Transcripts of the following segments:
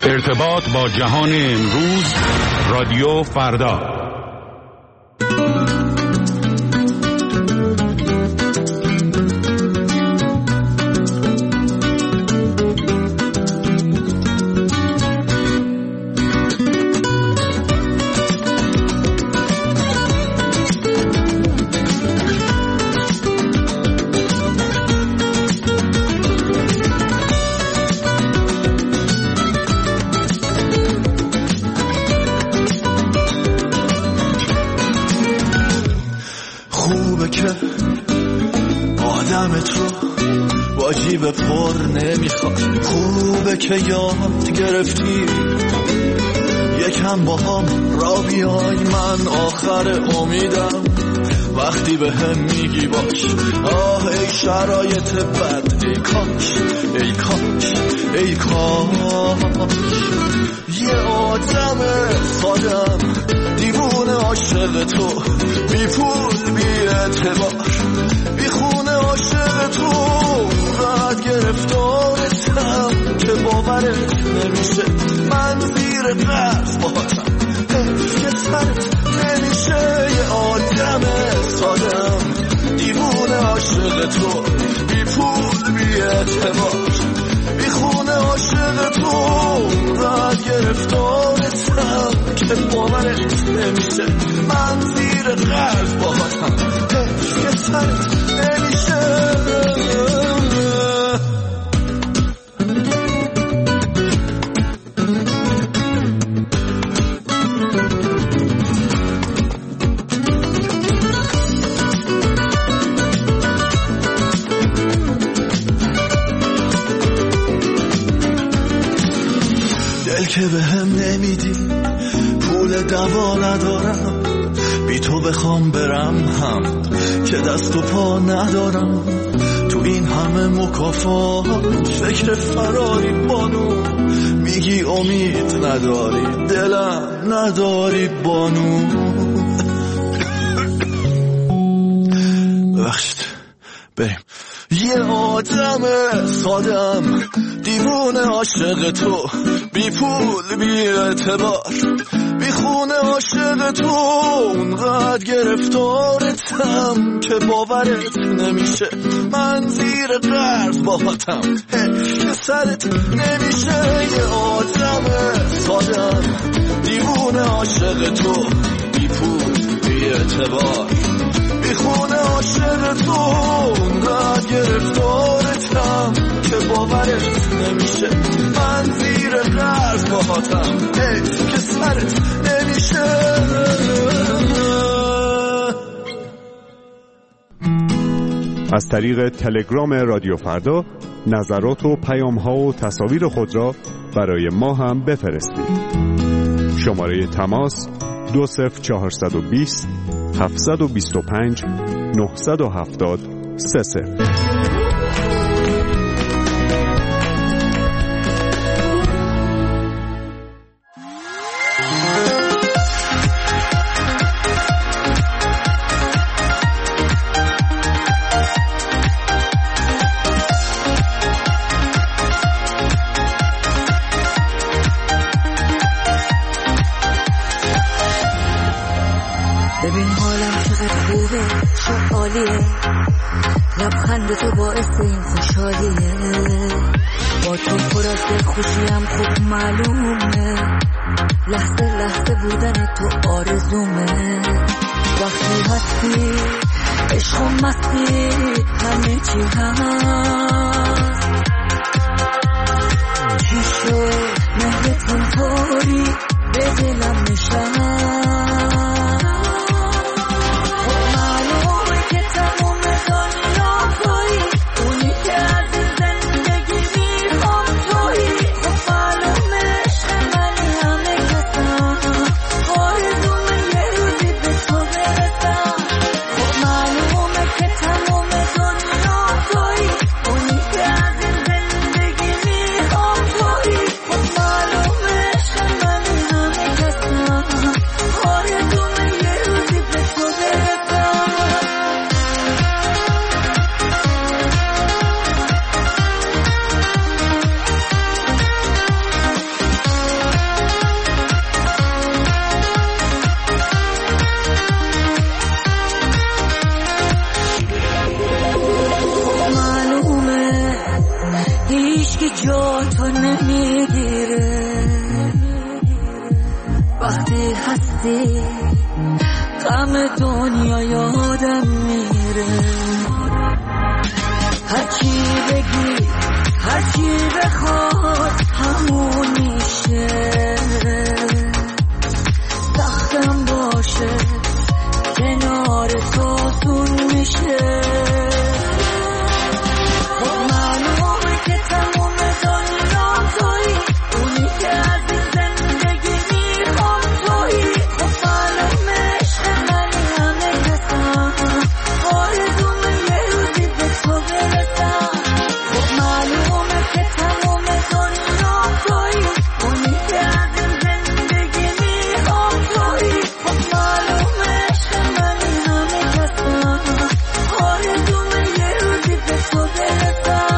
ارتباط با جهان امروز، رادیو فردا. واجب پر نمیخواد، خوبه که یاد گرفتی یکم با هم را بیای. من آخر امیدم وقتی به هم میگی باش. آه ای شرایط بد، ای کاش ای کاش ای کاش یه آدم سادم دیوونه عاشق تو، بی پول بی اعتبار بی خونه عاشق تو، راحت گرفتارتم که باورت نمیشه. من زیر قرض باهاتم که سرت نمیشه. یه آدم سادم دیوونه عاشق تو، بی پول بی اعتبار بی خونه عاشق تو، راحت گرفتارتم که باورت نمیشه. من زیر قرض باهاتم که سرت نمیشه. دل که به هم نمیدی، پول دوا ندارم، بی تو بخوام برم هم که دست و پا ندارم. تو این همه مکافات فکر فراری بانو، میگی امید نداری دلم نداری بانو. ببخشید بریم. یه آدم سادم دیوونه عاشق تو، بی پول بی اعتبار بی خونه عاشق تو، اونقدر گرفتارتم که باورت نمیشه. من زیر قرض باهاتم که سرت نمیشه. یه آدم سادم دیوونه عاشق تو، بی پول بی اعتبار بی خونه عاشق تو، اونقدر گرفتارتم که باورت نمیشه. من زیر قرض باهاتم که سرت نمیشه. از طریق تلگرام رادیو فردا نظرات و پیام‌ها و تصاویر خود را برای ما هم بفرستید. شماره تماس 20420 725 970 30. ببین حالم چقدر خوبه، چه عالیه، لبخند تو باعث این خوشحالیه. با تو پر از دلخوشیم خوب معلومه، لحظه لحظه بودن تو آرزومه. وقتی هستی عشق و مستی همه چی هست. چی شد مهرت اینطوری به دلم نشست. با تو نمیگیره وقتی هستی غم دنیا یادم میره هرچی بگی هرچی بخواد همون میشه سختم باشه کنار تو سون میشه خب معلومه که تموم دنیا تویی اونی که از این زندگی میخوام تویی خب معلومه عشق منی همه کسم آرزومه یه روزی به تو برسم خب معلومه که تموم دنیا تویی اونی که از این زندگی میخوام تویی خب معلومه عشق منی همه کسم آرزومه یه روزی به تو برسم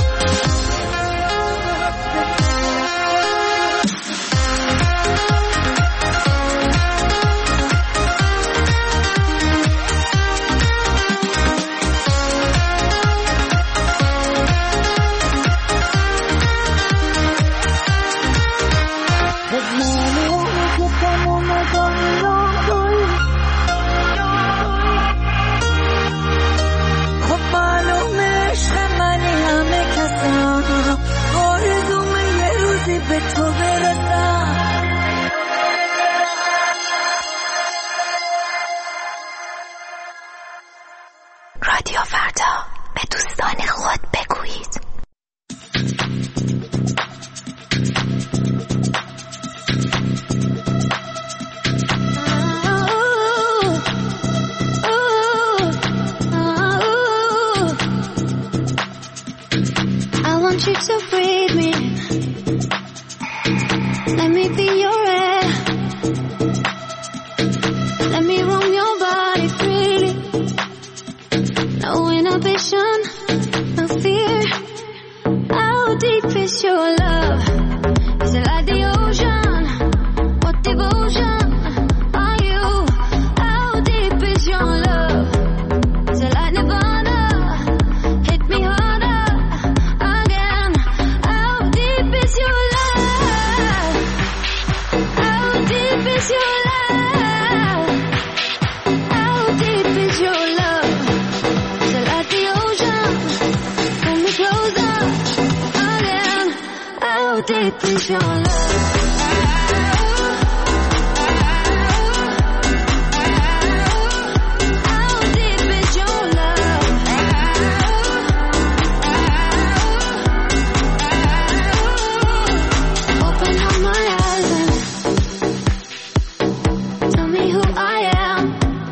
رادیو فردا به دوستان خود بگویید. I want you to breathe me. Let me be your air. Let me roam your body freely. No inhibition, no fear. How deep is your love? Is it like the ocean? What devotion are you? How deep is your love? Is it like Nirvana? Hit me harder again. How deep is your love? How deep is your love? How deep is your love? Is it like the ocean? Pull me closer again. How deep is your love? How deep is your love? Open up my eyes and tell me who I am.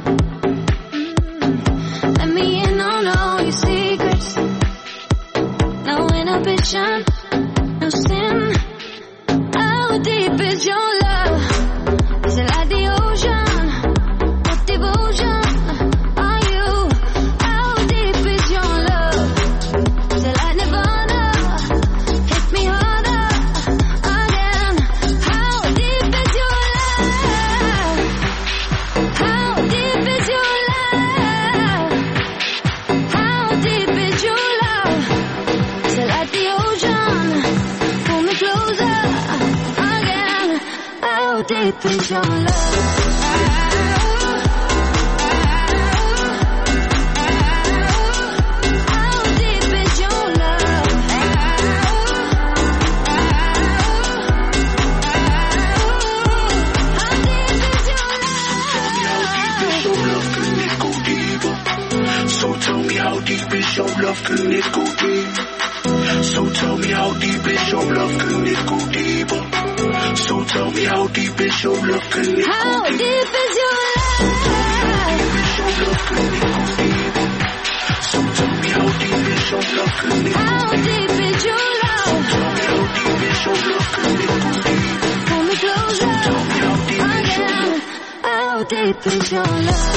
Let me in on all your secrets. No inhibition, no sin. How deep is your love? Is it like the ocean? What devotion are you? How deep is your love? Is it like Nirvana? Hit me harder again. How deep is your love? How deep is your love? How deep is your love? Is it like the ocean? Pull me closer again. How deep is your love? How deep is your love? How deep is your love? So tell me how deep is your love, can it go deep? So tell me how deep is your love, can it go deeper? So tell me how deep is your love, can it go How deeper? deep is your love? So tell me how deep is your love, can it go How deeper? deep is your love? Tell me how deep is your love, can it go deeper? Pull me closer again. How deep is your love?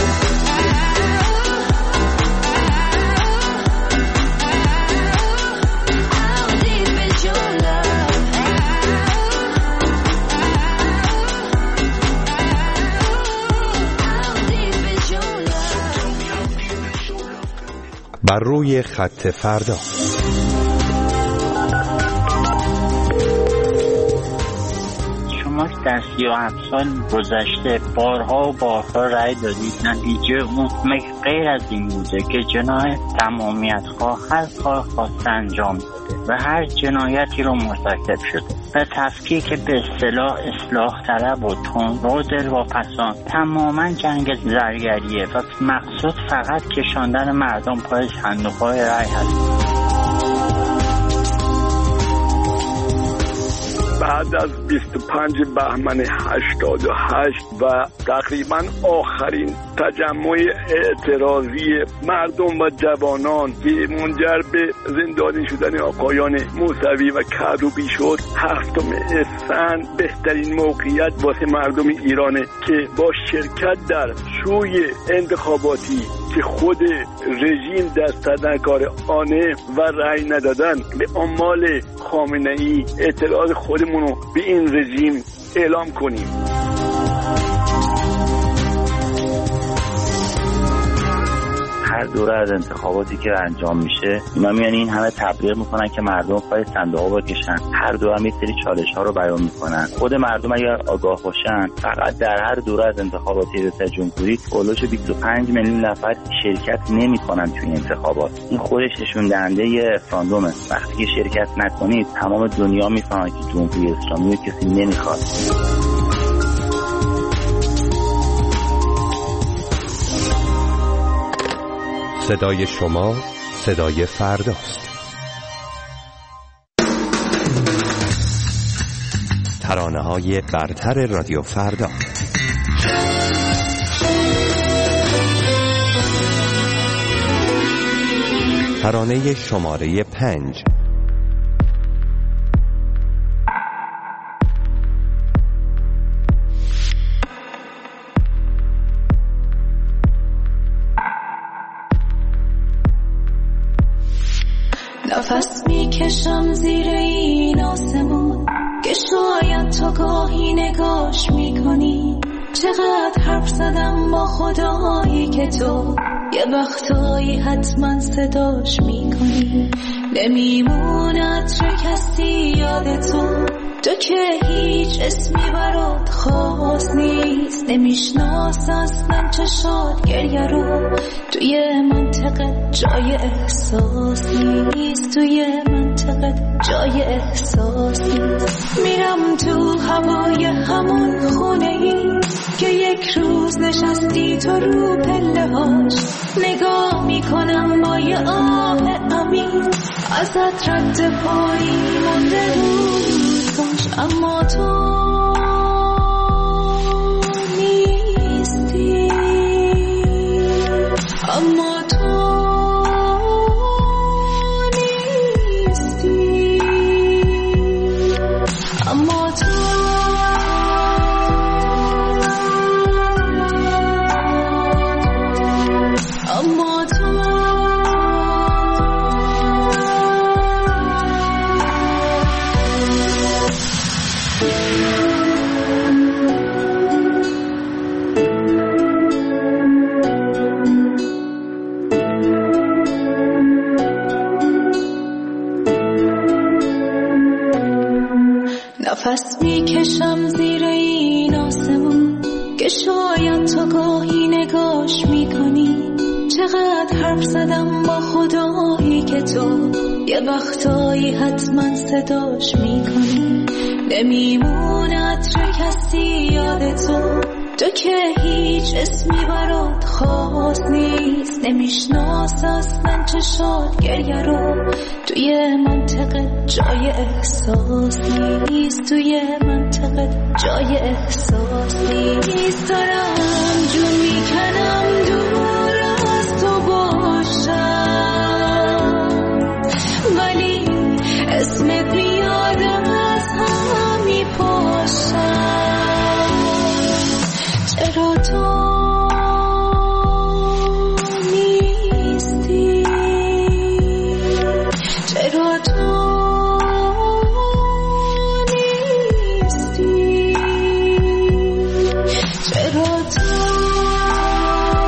How deep is your love? How deep is your love? بر روی خط فردا. در 37 سال گذشته بارها و بارها رأی دادید، نتیجه اون غیر از این بوده که جنایت تمامیت خواه هر کار خواسته انجام داده و هر جنایتی رو مرتکب شده و تفکیک به اصطلاح اصلاح طلب و تند و دلواپسان تماما جنگ زرگریه و مقصود فقط کشاندن مردم پای صندوق‌های رأی هست. بعد از 25 بهمن 88 و تقریبا آخرین تجمع اعتراضی مردم و جوانان که منجر به زندانی شدن آقایان موسوی و کروبی شد، 7 اسفند بهترین موقعیت واسه مردم ایرانه که با شرکت در شوی انتخاباتی که خود رژیم دست در کار آنه و رأی ندادن به آمال خامنه‌ای اعتراض خودمونو به این رژیم اعلام کنیم. هر دوره از انتخاباتی که انجام میشه اینا میان این همه تبلیغ میکنن که مردم پای صندوق‌ها بکشن، هر دوره هم یه سری چالش‌ها رو بیان میکنن. خود مردم اگر آگاه باشن فقط در هر دوره از انتخابات ریاست جمهوری اولش 25 میلیون نفر شرکت نمیکنن توی انتخابات. این خودش نشون دهنده رفراندومه. وقتی که شرکت نکنید تمام دنیا میفهمه که جمهوری اسلامی کسی نمیخواد. صدای شما صدای فرداست. ترانه‌های برتر رادیو فردا. ترانه شماره 5. نفس میکشم زیر این آسمون که شاید تو گاهی نگاش میکنی. چقدر حرف زدم با خدایی که تو یه وقتایی حتما صداش میکنی. نمیموند چه کسی یاد تو که هیچ اسمی برات خاص نیست. نمیشناس اصلا چشات گریه رو، توی منطقه جای احساس نیست. توی منطقه جای احساس نیست. میرم تو هوای همون خونه ای که یک روز نشستی تو رو پله هاش. نگاه میکنم با یه آه عمیق، ازت رد پایی مونده بود کاش، اما تو نیستی. اما تو نیستی. اما تو اما تو نفس میکشم زیر این آسمون که شاید تو گاهی نگاش میکنی. چقدر حرف زدم با خدایی که تو یه وقتایی حتما صداش میکنی. نمیموند چه کسی یاد تو که هیچ اسمی برات خاص نیست. نمیشناس اصلا چشات گریه رو، توی منطقه جای احساس نیست. توی منطقه جای احساس نیست. دارم جون میکنم دور از تو باشم، ولی اسمت میادم از هم میپاشم. چرا تو نیستی؟ چرا تو نیستی؟ چرا تو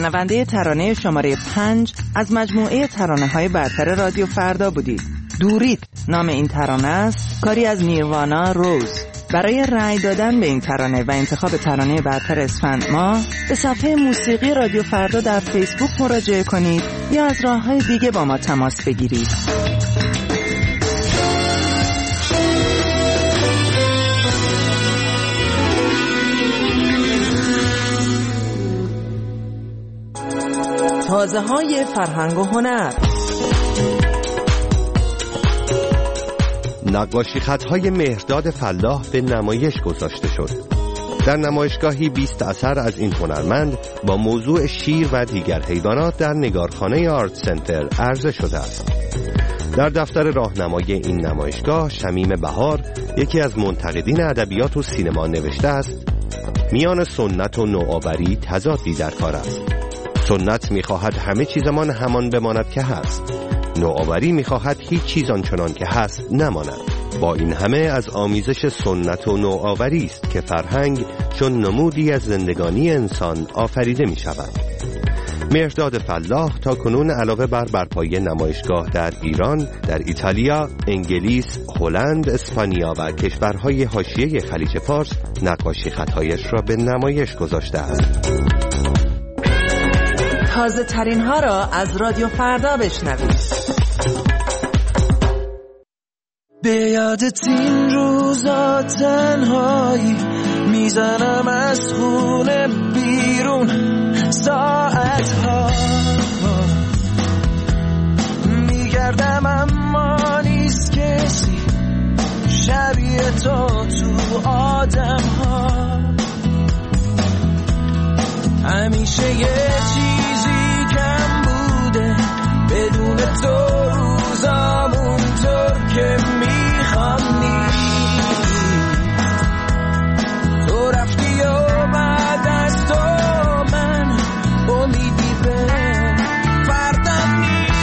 شنونده ترانه شماره 5 از مجموعه ترانه‌های برتر رادیو فردا بودید. دورید نام این ترانه است، کاری از نیروانا روز. برای رأی دادن به این ترانه و انتخاب ترانه برتر اسفند ماه به صفحه موسیقی رادیو فردا در فیسبوک مراجعه کنید یا از راه‌های دیگه با ما تماس بگیرید. تازه‌های فرهنگ و هنر. نقاشی خطهای مهرداد فلاح به نمایش گذاشته شد. در نمایشگاهی 20 اثر از این هنرمند با موضوع شیر و دیگر حیوانات در نگارخانه آرت سنتر عرضه شده است. در دفتر راهنمای این نمایشگاه شمیم بهار، یکی از منتقدین ادبیات و سینما، نوشته است: میان سنت و نوآوری تضادی در کار است. سنت می‌خواهد همه چیزمان همان بماند که هست. نوآوری می‌خواهد هیچ چیز آنچنان که هست نماند. با این همه از آمیزش سنت و نوآوری است که فرهنگ چون نمودی از زندگانی انسان آفریده می‌شود. مهرداد فلاح تا کنون علاوه بر برپایی نمایشگاه در ایران، در ایتالیا، انگلیس، هلند، اسپانیا و کشورهای حاشیه خلیج فارس نقاشی خطهایش را به نمایش گذاشته است. تازه ترین ها را از رادیو فردا بشنوید. به یادت این روزا تنهایی میزنم از خونه بیرون ساعتها میگردم اما نیست کسی شبیه تو آدم ها. همیشه یه چیزی کم بوده بدون تو روزامون طور که میخوام نیست. تو رفتی و بعد از تو من امیدی به فردم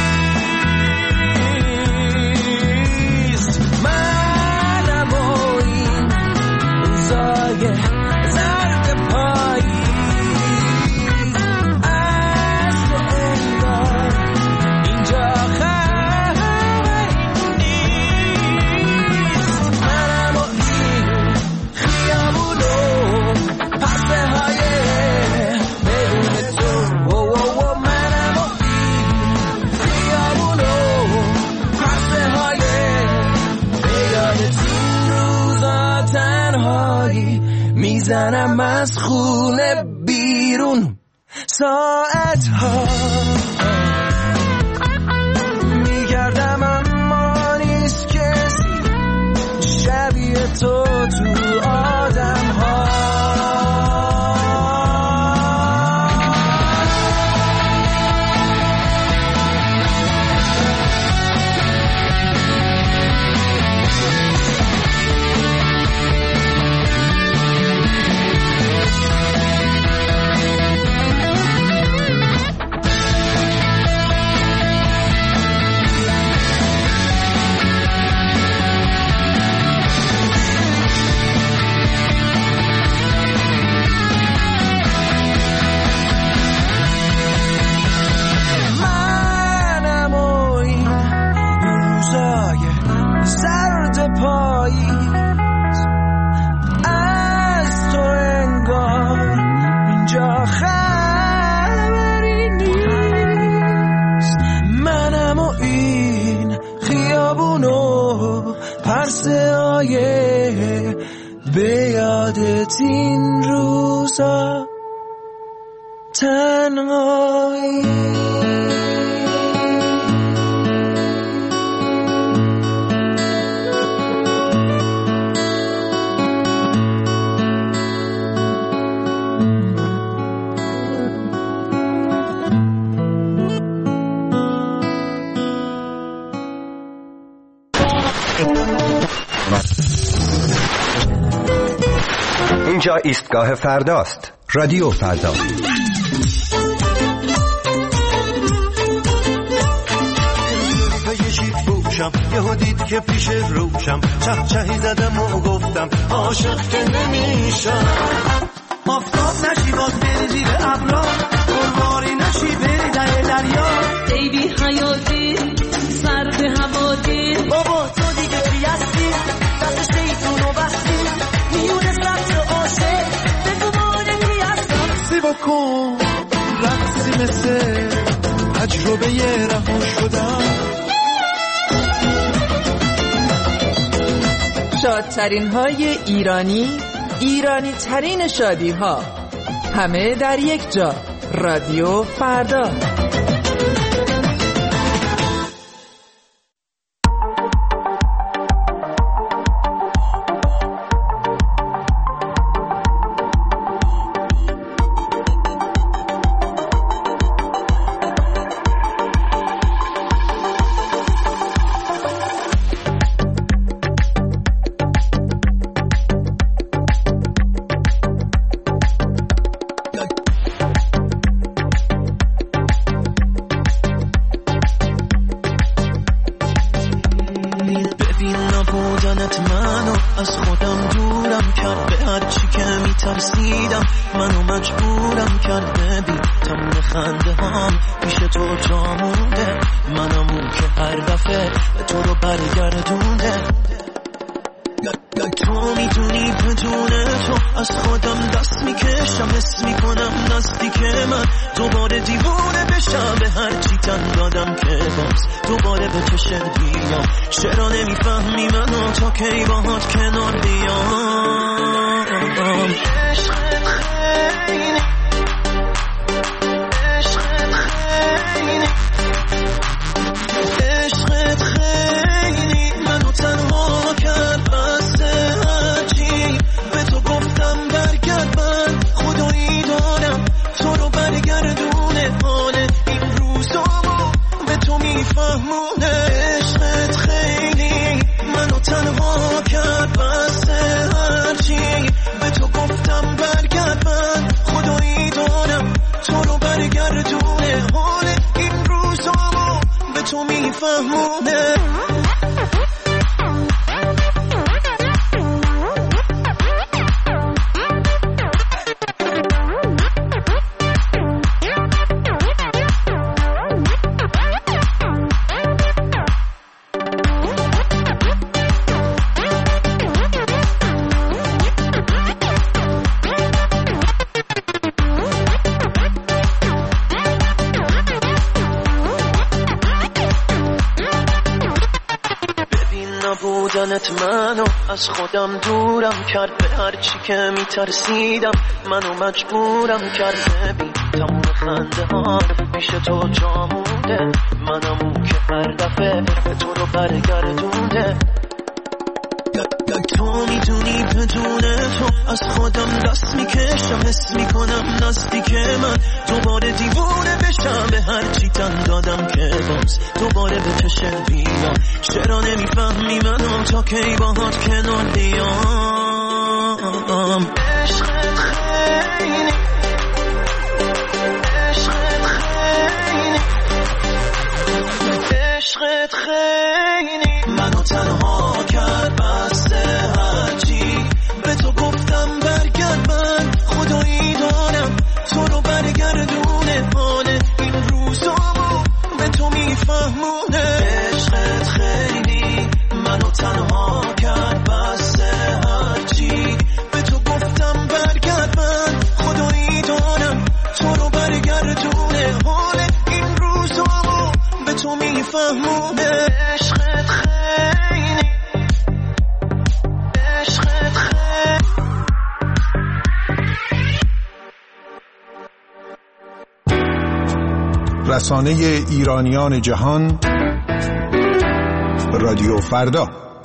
نیست. منم و این روزای زرد پایی میزنم از خونه بیرون ساعتها میگردم اما نیست کسی شبیه تو آدم ها. به یادت این روزا تنهایی. اینجا ایستگاه فرداست. رادیو فردا. یهو دید که پیش روشم چهچهی زدم و گفتم عاشق که نمیشم. آفتاب نشی باز بری زیر ابرا قربانی دریا ای بی حیاتی سر به هوادی بابا تو دیگه کی هستی دست شیطونو بستی میونه سبت عاشق بگو ماده کی هستم سی بکن رقصی مثل تجربه رها شدم شادترین های ایرانی ترین شادی ها همه در یک جا. رادیو فردا. منو از خودم دورم کرد به هرچی که میترسیدم منو مجبورم کرد ببین تموم خنده ها پیش تو جا مونده منم اون که هر دفعه به تو رو برگردونده تو میدونی بدون تو از خودم دست میکشم حس میکنم نزدیک من دوباره دیوونه بشم به هرچی تن دادم که باز دوباره به چشم بیام چرا نمیفهمی منو تا کی باهات کنار بیام عشقت خیلی عشقت خیلی منو تنها کرد بسته هرچی به تو گفتم برگرد من خدایی دارم تو رو برگردونه حال این روزامو به تو میفهمونه عشقت خیلی منو تنها کرد بسته هرچی به تو گفتم برگرد من خدایی دارم تو رو برگردونه حال این روزامو به تو میفهمونه عشقت خیلی عشقت خیلی رسانه ایرانیان جهان رادیو فردا.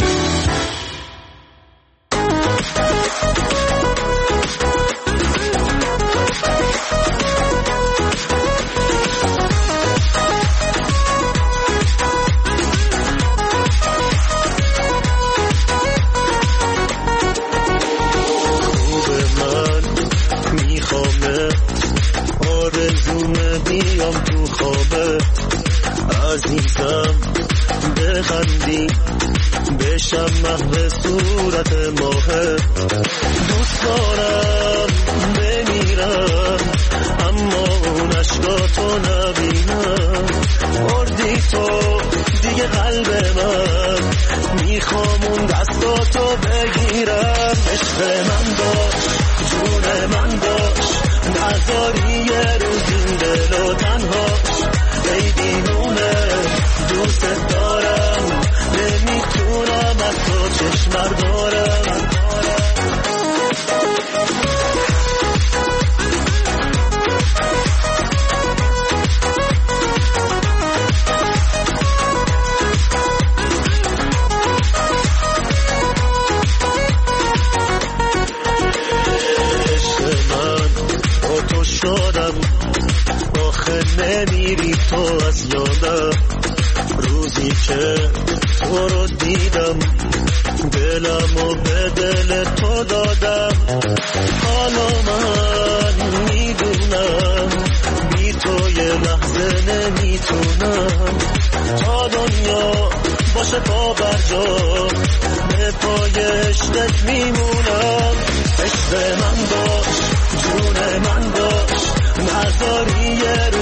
عزیزم بخندی بشم محو صورت ماه دوست دارم بمیرم اما اون عشقاتو نبینم تو رو دیدم، دلمو به دل تو دادم. حالا من میدونم بی تو یه لحظه نمیتونم. تا دنیا باشه پا بر جا، به پای عشقت میمونم. عشق من باش، جون من باش، نذاری یه